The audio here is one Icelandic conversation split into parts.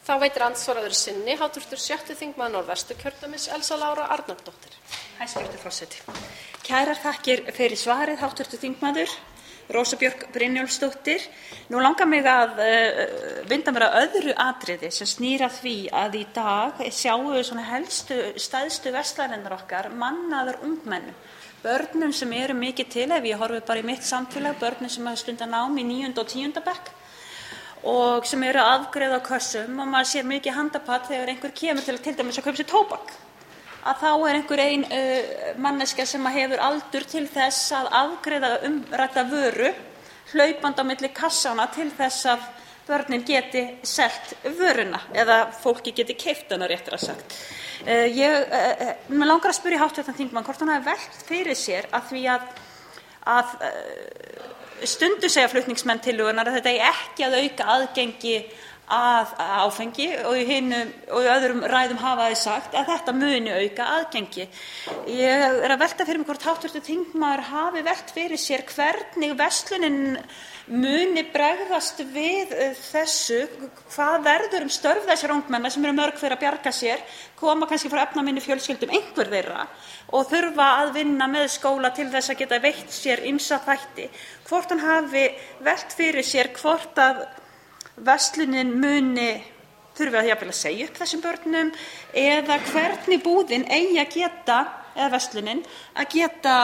Þá veitir andsvaraður sinni hv. 6. þingmaður Norðvesturkjördæmis Elsa Lára Arnardóttir. Hæstv. forseti. Kærar þakkir fyrir svarið, hv. þingmaður Rósa Björk Brynjólfsdóttir. Nú langar mig að vinda mér að öðru atriði sem snýr að því að í dag sjáum við svona stærstu verslanirnar okkar mannaðar ungmennum, börnum sem eru mikið til, ef ég horfi bara í mitt samfélag, börnum sem hafa stundað nám í 9. og 10. bekk og sem eru að afgreiða á kössum, og maður sér mikið handapat þegar einhver kemur til dæmis að kaupa sér tóbak, að þá einhver ein manneskja sem hefur aldur til þess að afgreiða umrædda vöru hlaupandi á milli kassana til þess að börnin geti selt vöruna eða fólki geti keypt hana, réttara sagt. Mig langar að spyrja hv. þingmann hvort hann hafi velt fyrir sér að því að stundum segja flutningsmenn tillögunnar að þetta eigi ekki að auka aðgengi að áfengi, og í öðrum ræðum hafa þeir sagt að þetta muni auka aðgengi. Ég að velta fyrir mig hvort hv. þingmaður hafi velt fyrir sér hvernig verslunin muni bregðast við þessu, hvað verður störf þessara ungmenna sem eru mörg fyrir að bjarga sér, koma kannski frá efnaminni fjölskyldum, einhver þeirra, og þurfa að vinna með skóla til þess að geta veitt sér ýmsa þætti. Hvort hann hafi velt fyrir sér hvort að verslunin muni þurfi að jafnvel að segja upp þessum börnum, eða hvernig búðin eigi að geta, eða verslunin, að geta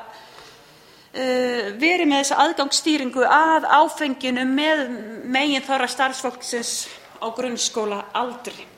verið með þessa aðgangsstýringu að áfenginu með meginþorra starfsfólksins á grunnskólaaldri.